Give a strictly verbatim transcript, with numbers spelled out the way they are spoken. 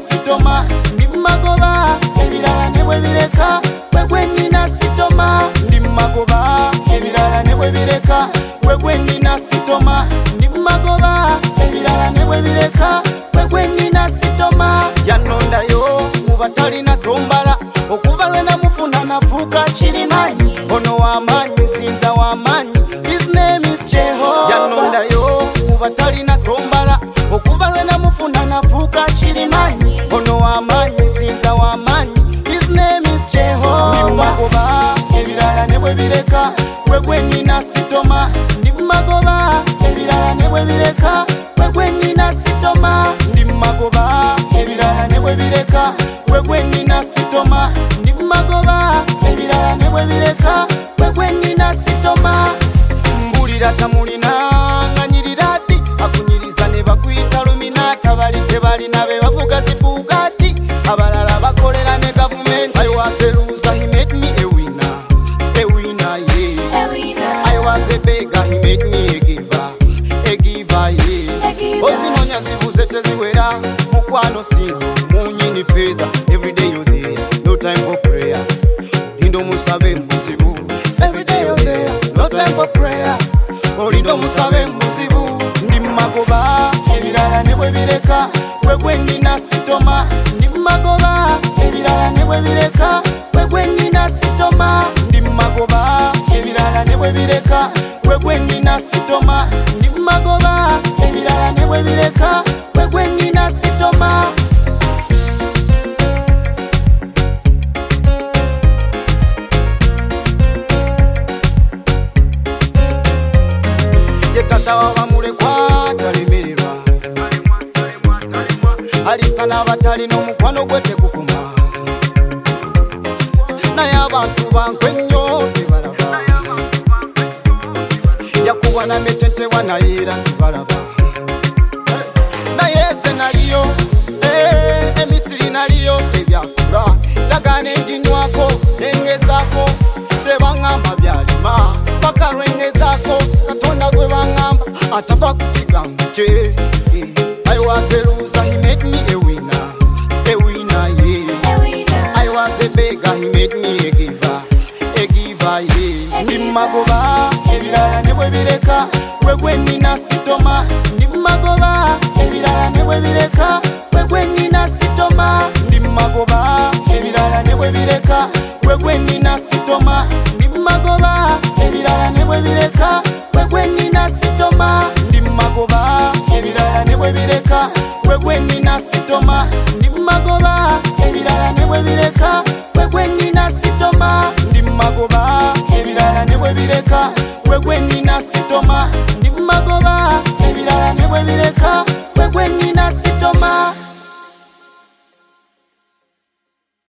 sitoma ndi magoba ebirala ne bwe bireka gwe gwe nina sitoma ndi magoba ebirala ne bwe bireka gwe gwe nina sitoma ndi magoba ebirala ne bwe bireka gwe gwe nina sitoma yanondayo mu batalina tombala okuva lwe namufuna nafuuka kirimanyi ono w'amaanyi nsinza w'amaanyi his name is Jehovah yanondayo mu batalina tombala okuva lwe namufuna nafuuka kirimanyi ono w'amaanyi nsinza w'amaanyi his name is Jehovah ndi magoba ebirala ne bwe bireka gwe gwe nina sitoma ndi magoba ebirala ne bwe bireka gwe gwe nina sitoma ndi magoba ebirala ne bwe bireka gwe gwe nina sitoma ndi magoba ebirala ne bwe bireka gwe gwe nina sitoma mbulira tamulina nganyirira ati akunyiriza ne bakuyita luminata bali tebalina be bavuga zibugati abalala bakolera ne gavumenti I was a loser, he made me a winner a winner yeah I was a beggar, he made me a giver a giver yeah ozinonya zivuze teziwera mukwano sinzo munyini feza every day you're there no time for prayer olindo musabe muzibu every day you're there no time for prayer olindo musabe muzibu ndi magoba ebirala ne bwe bireka gwe gwe nina sitoma ndi magoba ebirala ne bwe bireka gwe gwe nina sitoma ndi magoba ebirala ne bwe bireka gwe gwe nina sitoma ndi magoba ebirala ne bwe bireka gwe gwe nina sitoma ye tata wabamulekwa talemererwa alisa n'abatali n'omukwano gwe tegukuma naye abantu bankwe nnyo tebalaba yakuwa na metentewa naye era tebalaba naye ze naliyo emisiri naliyo tebyakula tagane njinywako nengezaako tebaŋŋamba byalima paka lwengezaako katonda gwe baŋŋamba atafa ku kigambo kye I was a loser, he made me a winner a winner yeah I was a beggar, he made me a giver a giver yeah ndi magoba ebirala ne bwe bireka gwe gwe nina sitoma ndi magoba ebirala ne bwe bireka gwe gwe nina sitoma ndi magoba ebirala ne bwe bireka gwe gwe nina sitoma ndi magoba ebirala ne bwe bireka gwe gwe nina sitoma ndi magoba ebirala ne bwe bireka gwe gwe nina sitoma ndi magoba ebirala ne bwe bireka gwe gwe nina sitoma ndi magoba ebirala ne bwe bireka gwe gwe nina sitoma ndi magoba ebirala ne bwe bireka